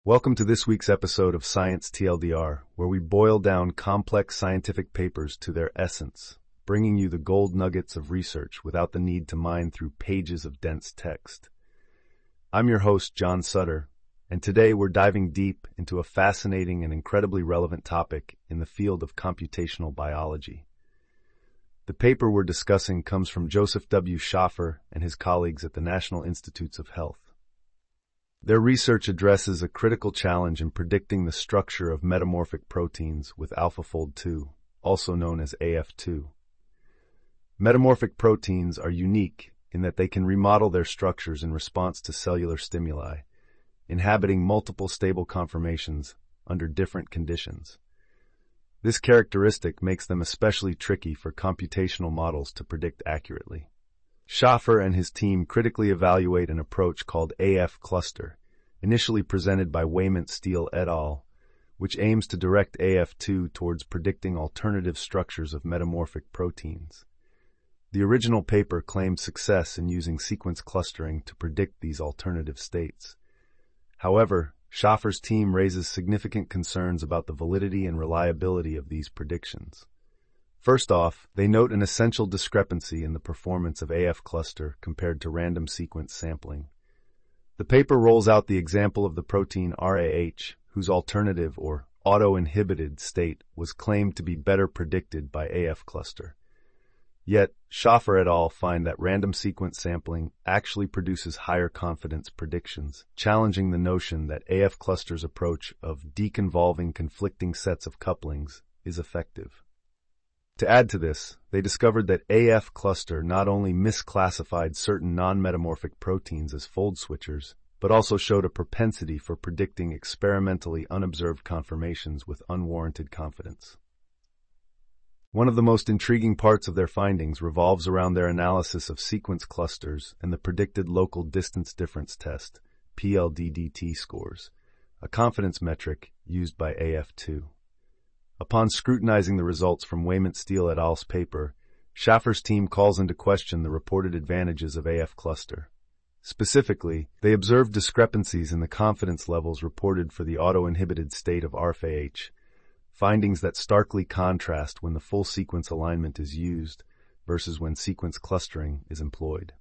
Welcome to this week's episode of Science TLDR, where we boil down complex scientific papers to their essence, bringing you the gold nuggets of research without the need to mine through pages of dense text. I'm your host, John Sutter, and today we're diving deep into a fascinating and incredibly relevant topic in the field of computational biology. The paper we're discussing comes from Joseph W. Schaffer and his colleagues at the National Institutes of Health. Their research addresses a critical challenge in predicting the structure of metamorphic proteins with AlphaFold 2, also known as AF2. Metamorphic proteins are unique in that they can remodel their structures in response to cellular stimuli, inhabiting multiple stable conformations under different conditions. This characteristic makes them especially tricky for computational models to predict accurately. Schaffer and his team critically evaluate an approach called AF cluster, initially presented by Wayment Steele et al., which aims to direct AF2 towards predicting alternative structures of metamorphic proteins. The original paper claimed success in using sequence clustering to predict these alternative states. However, Schaffer's team raises significant concerns about the validity and reliability of these predictions. First off, they note an essential discrepancy in the performance of AF cluster compared to random sequence sampling. The paper rolls out the example of the protein RAH, whose alternative or auto-inhibited state was claimed to be better predicted by AF cluster. Yet, Schaffer et al. Find that random sequence sampling actually produces higher confidence predictions, challenging the notion that AF cluster's approach of deconvolving conflicting sets of couplings is effective. To add to this, they discovered that AF cluster not only misclassified certain non-metamorphic proteins as fold switchers, but also showed a propensity for predicting experimentally unobserved conformations with unwarranted confidence. One of the most intriguing parts of their findings revolves around their analysis of sequence clusters and the predicted local distance difference test, PLDDT scores, a confidence metric used by AF2. Upon scrutinizing the results from Wayment Steele et al.'s paper, Schaffer's team calls into question the reported advantages of AF cluster. Specifically, they observed discrepancies in the confidence levels reported for the auto-inhibited state of RFAH, findings that starkly contrast when the full sequence alignment is used versus when sequence clustering is employed.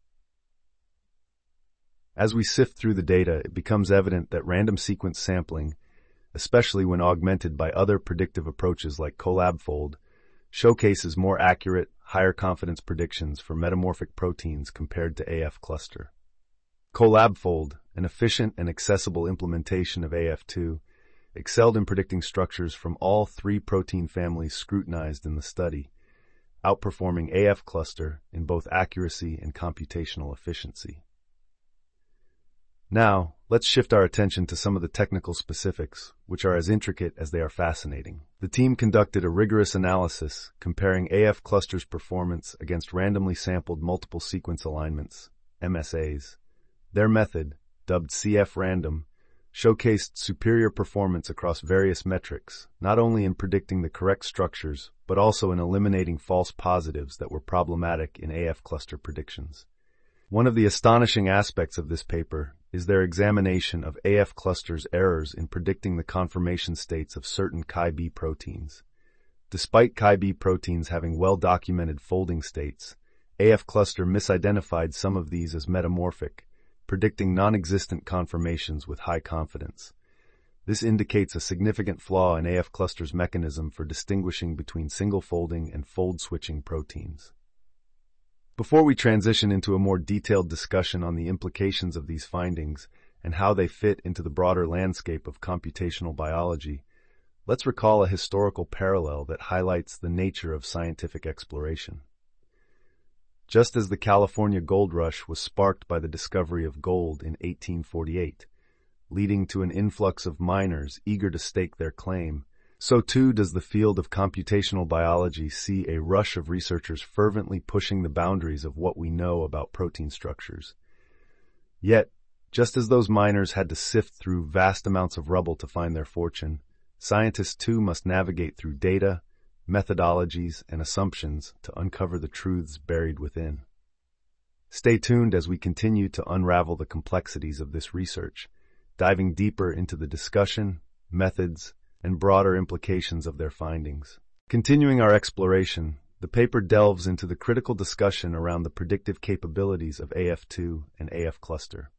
As we sift through the data, it becomes evident that random sequence sampling, especially when augmented by other predictive approaches like CoLabFold, showcases more accurate, higher confidence predictions for metamorphic proteins compared to AF cluster. CoLabFold, an efficient and accessible implementation of AF2, excelled in predicting structures from all three protein families scrutinized in the study, outperforming AF cluster in both accuracy and computational efficiency. Now, let's shift our attention to some of the technical specifics, which are as intricate as they are fascinating. The team conducted a rigorous analysis comparing AF cluster's performance against randomly sampled multiple sequence alignments, MSAs. Their method, dubbed CF-random, showcased superior performance across various metrics, not only in predicting the correct structures, but also in eliminating false positives that were problematic in AF cluster predictions. One of the astonishing aspects of this paper is their examination of AF cluster's errors in predicting the conformation states of certain Chi-B proteins. Despite Chi-B proteins having well-documented folding states, AF cluster misidentified some of these as metamorphic, predicting non-existent conformations with high confidence. This indicates a significant flaw in AF cluster's mechanism for distinguishing between single-folding and fold-switching proteins. Before we transition into a more detailed discussion on the implications of these findings and how they fit into the broader landscape of computational biology, let's recall a historical parallel that highlights the nature of scientific exploration. Just as the California gold rush was sparked by the discovery of gold in 1848, leading to an influx of miners eager to stake their claim, so too does the field of computational biology see a rush of researchers fervently pushing the boundaries of what we know about protein structures. Yet, just as those miners had to sift through vast amounts of rubble to find their fortune, scientists too must navigate through data, methodologies, and assumptions to uncover the truths buried within. Stay tuned as we continue to unravel the complexities of this research, diving deeper into the discussion, methods, and broader implications of their findings. Continuing our exploration, the paper delves into the critical discussion around the predictive capabilities of AF2 and AF cluster.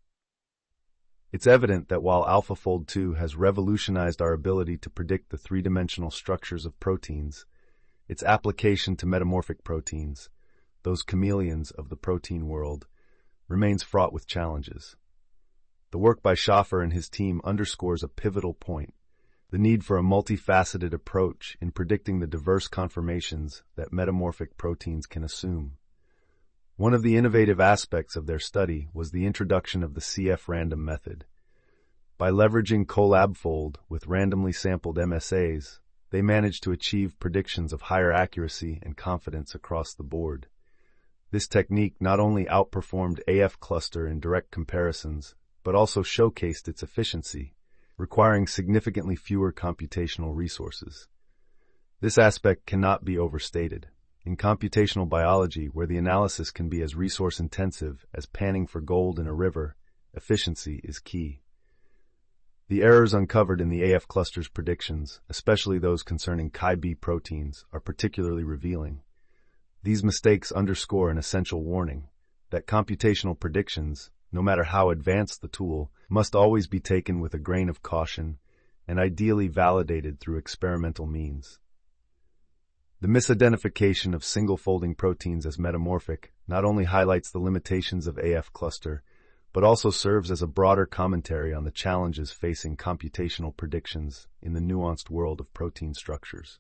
It's evident that while AlphaFold 2 has revolutionized our ability to predict the three-dimensional structures of proteins, its application to metamorphic proteins, those chameleons of the protein world, remains fraught with challenges. The work by Schaffer and his team underscores a pivotal point: the need for a multifaceted approach in predicting the diverse conformations that metamorphic proteins can assume. One of the innovative aspects of their study was the introduction of the CF-random method. By leveraging CoLabFold with randomly sampled MSAs, they managed to achieve predictions of higher accuracy and confidence across the board. This technique not only outperformed AF cluster in direct comparisons, but also showcased its efficiency, requiring significantly fewer computational resources. This aspect cannot be overstated. In computational biology, where the analysis can be as resource-intensive as panning for gold in a river, efficiency is key. The errors uncovered in the AF cluster's predictions, especially those concerning Chi-B proteins, are particularly revealing. These mistakes underscore an essential warning that computational predictions, no matter how advanced the tool, must always be taken with a grain of caution and ideally validated through experimental means. The misidentification of single-folding proteins as metamorphic not only highlights the limitations of AF cluster, but also serves as a broader commentary on the challenges facing computational predictions in the nuanced world of protein structures.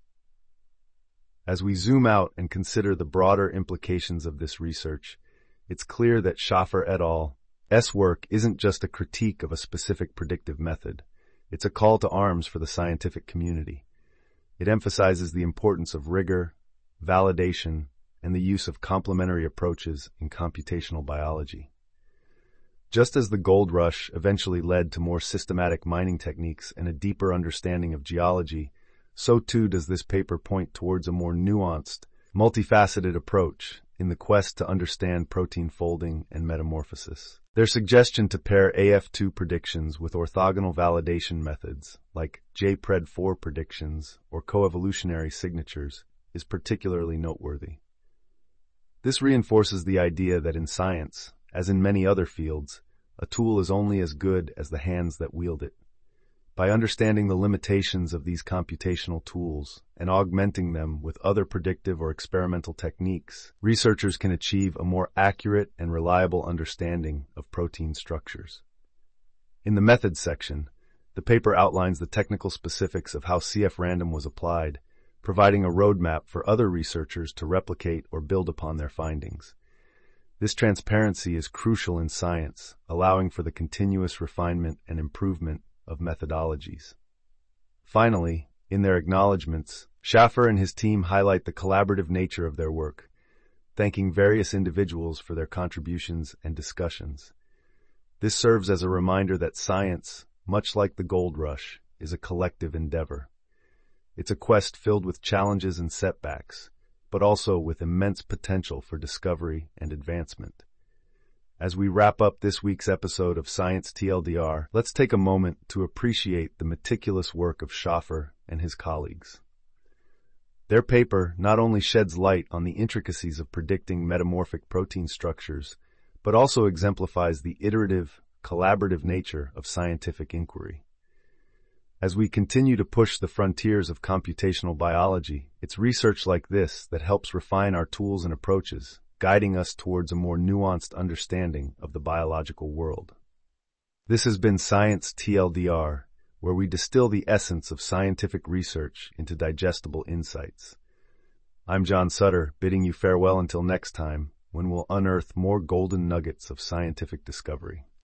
As we zoom out and consider the broader implications of this research, it's clear that Schaffer et al.'s work isn't just a critique of a specific predictive method. It's a call to arms for the scientific community. It emphasizes the importance of rigor, validation, and the use of complementary approaches in computational biology. Just as the gold rush eventually led to more systematic mining techniques and a deeper understanding of geology, so too does this paper point towards a more nuanced, multifaceted approach in the quest to understand protein folding and metamorphosis. Their suggestion to pair AF2 predictions with orthogonal validation methods like JPRED4 predictions or coevolutionary signatures is particularly noteworthy. This reinforces the idea that in science, as in many other fields, a tool is only as good as the hands that wield it. By understanding the limitations of these computational tools and augmenting them with other predictive or experimental techniques, researchers can achieve a more accurate and reliable understanding of protein structures. In the methods section, the paper outlines the technical specifics of how CF-random was applied, providing a roadmap for other researchers to replicate or build upon their findings. This transparency is crucial in science, allowing for the continuous refinement and improvement of methodologies. Finally, in their acknowledgments, Schaffer and his team highlight the collaborative nature of their work, thanking various individuals for their contributions and discussions. This serves as a reminder that science, much like the gold rush, is a collective endeavor. It's a quest filled with challenges and setbacks, but also with immense potential for discovery and advancement. As we wrap up this week's episode of Science TLDR, let's take a moment to appreciate the meticulous work of Schaffer and his colleagues. Their paper not only sheds light on the intricacies of predicting metamorphic protein structures, but also exemplifies the iterative, collaborative nature of scientific inquiry. As we continue to push the frontiers of computational biology, it's research like this that helps refine our tools and approaches, guiding us towards a more nuanced understanding of the biological world. This has been Science TLDR, where we distill the essence of scientific research into digestible insights. I'm John Sutter, bidding you farewell until next time, when we'll unearth more golden nuggets of scientific discovery.